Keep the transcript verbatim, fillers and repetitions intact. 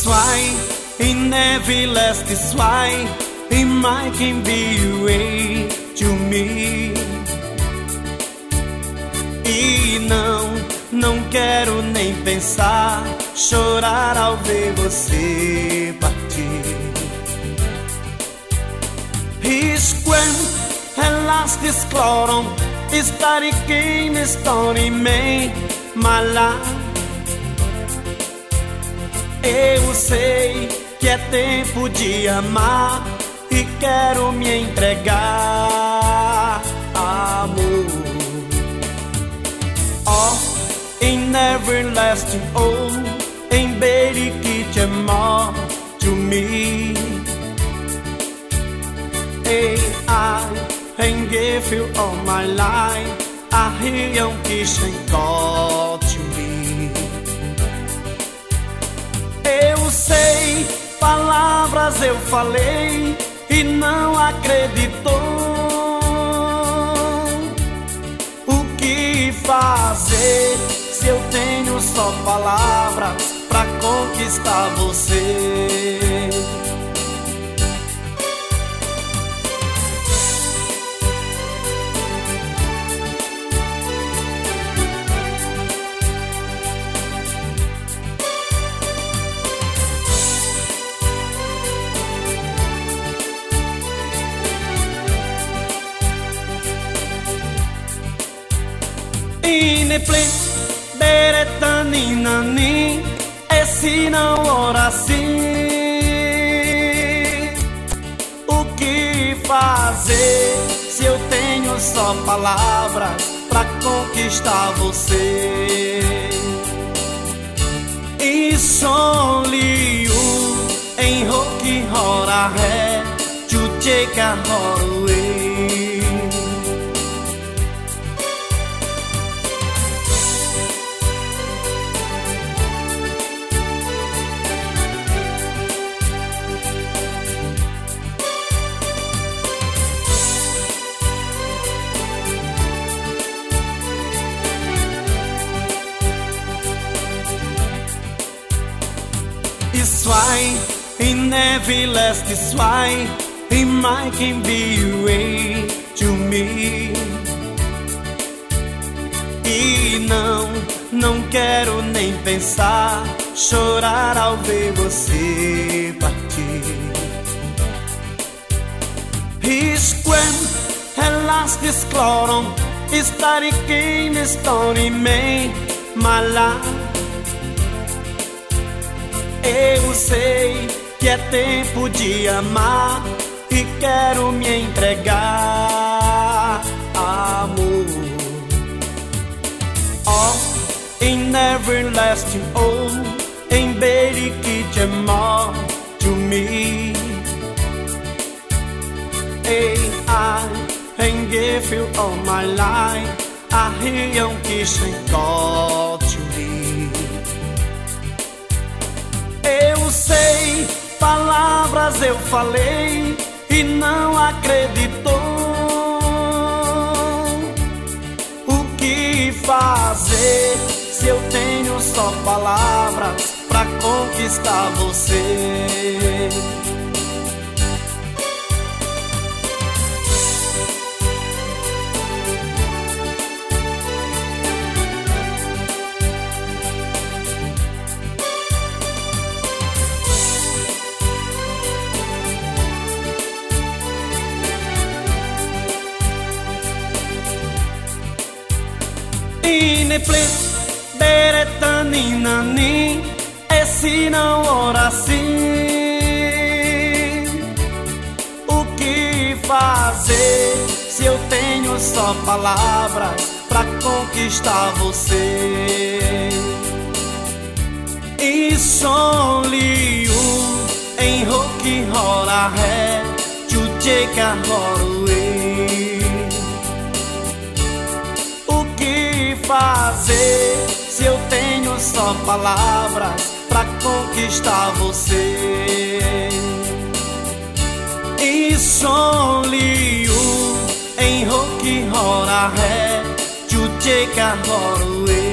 It's why he never left. It's why he might can be way to me. E não, não quero nem pensar, chorar ao ver você partir. His when at last is cloron, starry game story me my life. Eu sei que é tempo de amar e quero me entregar, amor. Oh, in everlasting, oh, in baby kitchen more to me. Hey, I and give you all my life. I hear your kitchen call to me. Eu sei, palavras eu falei e não acreditou. O que fazer se eu tenho só palavras pra conquistar você? Inepli, beretanina, esse não ora assim. O que fazer se eu tenho só palavras pra conquistar você? E only you em rock hora ré, to take a away. It's why he never left. It's why he might can be way to me. E não, não quero nem pensar, chorar ao ver você partir. His when at last is cloron, starry game story me my life. Eu sei que é tempo de amar e quero me entregar, amor. Oh, in everlasting, oh, in baby kitchen more to me. Hey, I can give you all my life. I hear your kitchen call to me. Eu sei, palavras eu falei e não acreditou. O que fazer se eu tenho só palavras pra conquistar você? Inepli, beretanina, esse não ora assim. O que fazer se eu tenho só palavras pra conquistar você? E only you em rock hora ré, to take a away. Fazer se eu tenho só palavras pra conquistar você? E only you em rock hora ré, to take a away.